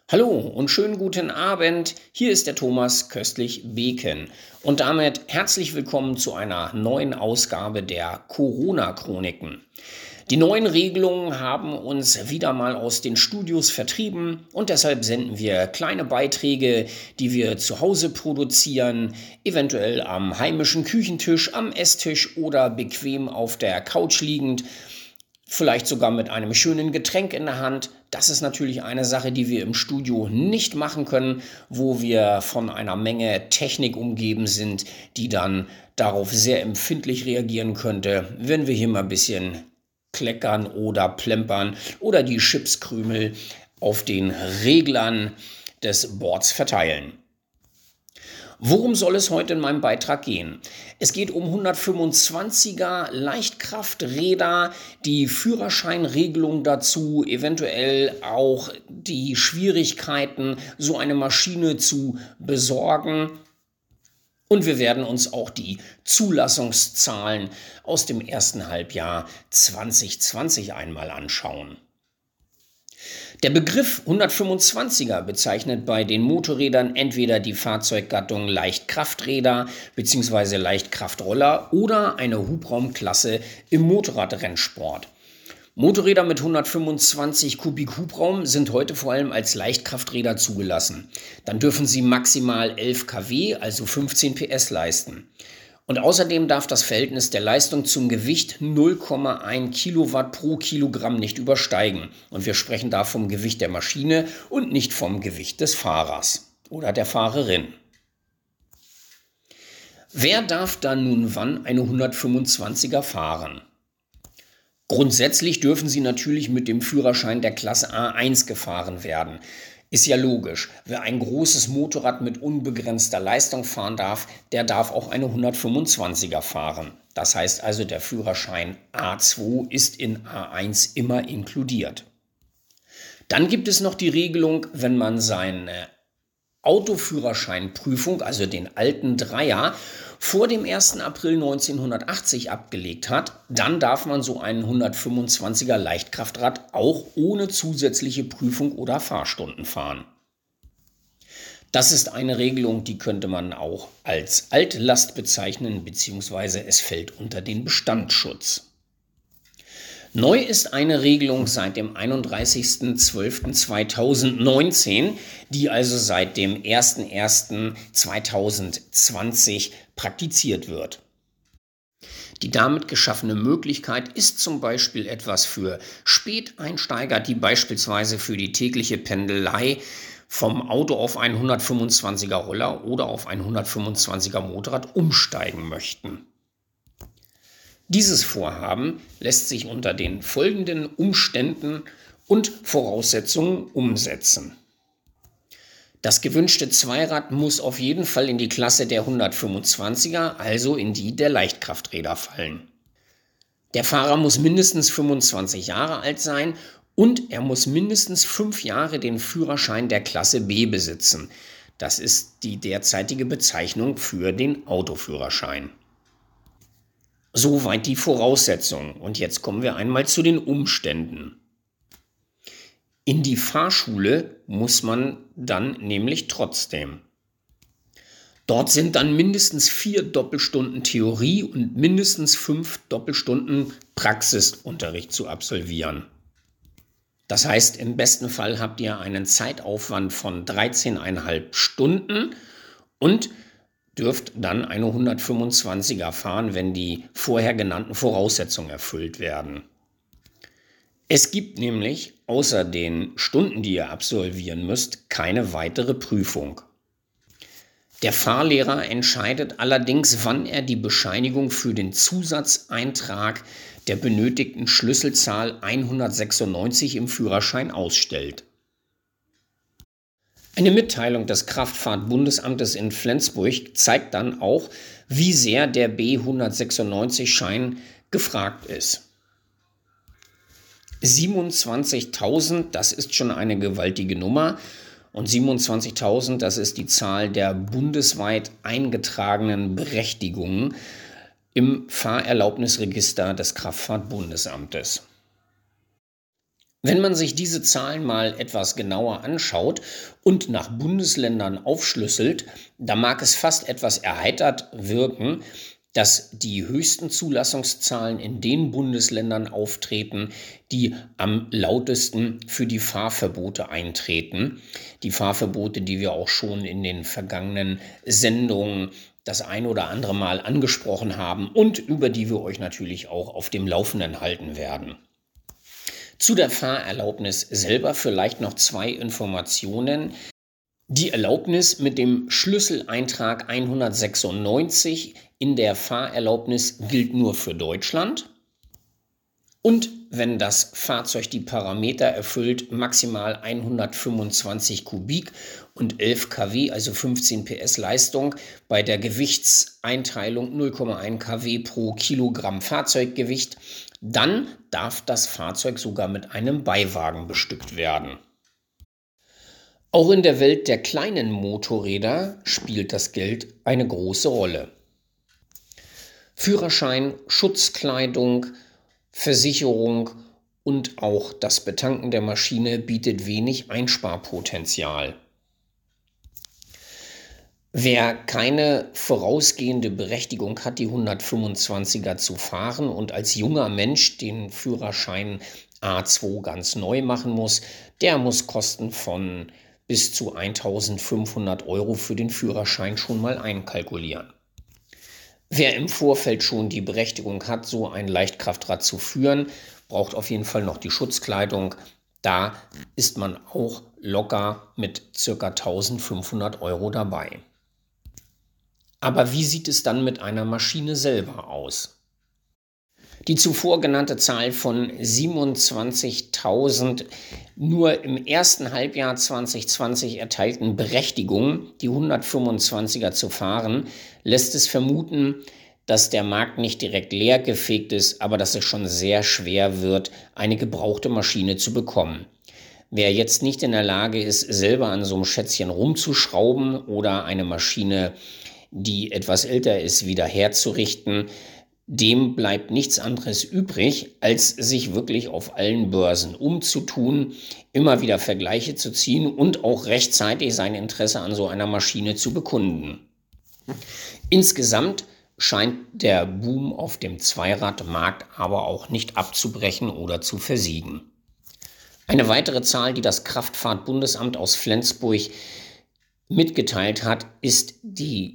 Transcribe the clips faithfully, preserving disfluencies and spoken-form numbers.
Hallo und schönen guten Abend. Hier ist der Thomas Köstlich-Beken und damit herzlich willkommen zu einer neuen Ausgabe der Corona-Chroniken. Die neuen Regelungen haben uns wieder mal aus den Studios vertrieben und deshalb senden wir kleine Beiträge, die wir zu Hause produzieren, eventuell am heimischen Küchentisch, am Esstisch oder bequem auf der Couch liegend. Vielleicht sogar mit einem schönen Getränk in der Hand. Das ist natürlich eine Sache, die wir im Studio nicht machen können, wo wir von einer Menge Technik umgeben sind, die dann darauf sehr empfindlich reagieren könnte, wenn wir hier mal ein bisschen kleckern oder plempern oder die Chipskrümel auf den Reglern des Boards verteilen. Worum soll es heute in meinem Beitrag gehen? Es geht um hundertfünfundzwanziger Leichtkrafträder, die Führerscheinregelung dazu, eventuell auch die Schwierigkeiten, so eine Maschine zu besorgen. Und wir werden uns auch die Zulassungszahlen aus dem ersten Halbjahr zwanzig zwanzig einmal anschauen. Der Begriff hundertfünfundzwanziger bezeichnet bei den Motorrädern entweder die Fahrzeuggattung Leichtkrafträder bzw. Leichtkraftroller oder eine Hubraumklasse im Motorradrennsport. Motorräder mit hundertfünfundzwanzig Kubik Hubraum sind heute vor allem als Leichtkrafträder zugelassen. Dann dürfen sie maximal elf Kilowatt, also fünfzehn P S leisten. Und außerdem darf das Verhältnis der Leistung zum Gewicht null Komma eins Kilowatt pro Kilogramm nicht übersteigen. Und wir sprechen da vom Gewicht der Maschine und nicht vom Gewicht des Fahrers oder der Fahrerin. Wer darf dann nun wann eine hundertfünfundzwanziger fahren? Grundsätzlich dürfen sie natürlich mit dem Führerschein der Klasse A eins gefahren werden. Ist ja logisch, wer ein großes Motorrad mit unbegrenzter Leistung fahren darf, der darf auch eine hundertfünfundzwanziger fahren. Das heißt also, der Führerschein A zwei ist in A eins immer inkludiert. Dann gibt es noch die Regelung, wenn man seine Autoführerscheinprüfung, also den alten Dreier, vor dem ersten April neunzehnhundertachtzig abgelegt hat, dann darf man so einen hundertfünfundzwanziger Leichtkraftrad auch ohne zusätzliche Prüfung oder Fahrstunden fahren. Das ist eine Regelung, die könnte man auch als Altlast bezeichnen, beziehungsweise es fällt unter den Bestandsschutz. Neu ist eine Regelung seit dem einunddreißigsten zwölften zweitausendneunzehn, die also seit dem ersten ersten zweitausendzwanzig praktiziert wird. Die damit geschaffene Möglichkeit ist zum Beispiel etwas für Späteinsteiger, die beispielsweise für die tägliche Pendelei vom Auto auf einen hundertfünfundzwanziger Roller oder auf ein hundertfünfundzwanziger Motorrad umsteigen möchten. Dieses Vorhaben lässt sich unter den folgenden Umständen und Voraussetzungen umsetzen. Das gewünschte Zweirad muss auf jeden Fall in die Klasse der hundertfünfundzwanziger, also in die der Leichtkrafträder fallen. Der Fahrer muss mindestens fünfundzwanzig Jahre alt sein und er muss mindestens fünf Jahre den Führerschein der Klasse B besitzen. Das ist die derzeitige Bezeichnung für den Autoführerschein. Soweit die Voraussetzungen. Und jetzt kommen wir einmal zu den Umständen. In die Fahrschule muss man dann nämlich trotzdem. Dort sind dann mindestens vier Doppelstunden Theorie und mindestens fünf Doppelstunden Praxisunterricht zu absolvieren. Das heißt, im besten Fall habt ihr einen Zeitaufwand von dreizehn Komma fünf Stunden und dürft dann eine hundertfünfundzwanziger fahren, wenn die vorher genannten Voraussetzungen erfüllt werden. Es gibt nämlich außer den Stunden, die ihr absolvieren müsst, keine weitere Prüfung. Der Fahrlehrer entscheidet allerdings, wann er die Bescheinigung für den Zusatzeintrag der benötigten Schlüsselzahl hundertsechsundneunzig im Führerschein ausstellt. Eine Mitteilung des Kraftfahrtbundesamtes in Flensburg zeigt dann auch, wie sehr der B hundertsechsundneunzig-Schein gefragt ist. siebenundzwanzigtausend, das ist schon eine gewaltige Nummer. Und siebenundzwanzigtausend, das ist die Zahl der bundesweit eingetragenen Berechtigungen im Fahrerlaubnisregister des Kraftfahrtbundesamtes. Wenn man sich diese Zahlen mal etwas genauer anschaut und nach Bundesländern aufschlüsselt, da mag es fast etwas erheitert wirken, dass die höchsten Zulassungszahlen in den Bundesländern auftreten, die am lautesten für die Fahrverbote eintreten. Die Fahrverbote, die wir auch schon in den vergangenen Sendungen das ein oder andere Mal angesprochen haben und über die wir euch natürlich auch auf dem Laufenden halten werden. Zu der Fahrerlaubnis selber vielleicht noch zwei Informationen. Die Erlaubnis mit dem Schlüsseleintrag hundertsechsundneunzig in der Fahrerlaubnis gilt nur für Deutschland. Und wenn das Fahrzeug die Parameter erfüllt, maximal hundertfünfundzwanzig Kubik und elf Kilowatt, also fünfzehn P S Leistung, bei der Gewichtseinteilung null Komma eins Kilowatt pro Kilogramm Fahrzeuggewicht, dann darf das Fahrzeug sogar mit einem Beiwagen bestückt werden. Auch in der Welt der kleinen Motorräder spielt das Geld eine große Rolle. Führerschein, Schutzkleidung, Versicherung und auch das Betanken der Maschine bietet wenig Einsparpotenzial. Wer keine vorausgehende Berechtigung hat, die hundertfünfundzwanziger zu fahren und als junger Mensch den Führerschein A zwei ganz neu machen muss, der muss Kosten von bis zu eintausendfünfhundert Euro für den Führerschein schon mal einkalkulieren. Wer im Vorfeld schon die Berechtigung hat, so ein Leichtkraftrad zu führen, braucht auf jeden Fall noch die Schutzkleidung. Da ist man auch locker mit ca. eintausendfünfhundert Euro dabei. Aber wie sieht es dann mit einer Maschine selber aus? Die zuvor genannte Zahl von siebenundzwanzigtausend nur im ersten Halbjahr zwanzig zwanzig erteilten Berechtigungen, die hundertfünfundzwanziger zu fahren, lässt es vermuten, dass der Markt nicht direkt leergefegt ist, aber dass es schon sehr schwer wird, eine gebrauchte Maschine zu bekommen. Wer jetzt nicht in der Lage ist, selber an so einem Schätzchen rumzuschrauben oder eine Maschine, die etwas älter ist, wieder herzurichten, dem bleibt nichts anderes übrig, als sich wirklich auf allen Börsen umzutun, immer wieder Vergleiche zu ziehen und auch rechtzeitig sein Interesse an so einer Maschine zu bekunden. Insgesamt scheint der Boom auf dem Zweiradmarkt aber auch nicht abzubrechen oder zu versiegen. Eine weitere Zahl, die das Kraftfahrtbundesamt aus Flensburg mitgeteilt hat, ist die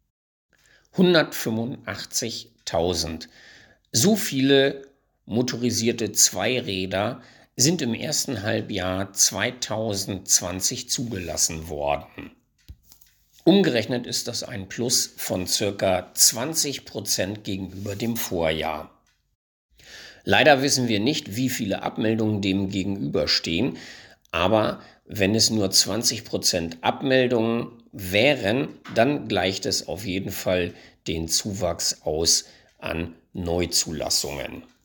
hundertfünfundachtzigtausend. So viele motorisierte Zweiräder sind im ersten Halbjahr zweitausendzwanzig zugelassen worden. Umgerechnet ist das ein Plus von ca. zwanzig Prozent gegenüber dem Vorjahr. Leider wissen wir nicht, wie viele Abmeldungen dem gegenüberstehen, aber wenn es nur zwanzig Prozent Abmeldungen wären, dann gleicht es auf jeden Fall den Zuwachs aus an Neuzulassungen.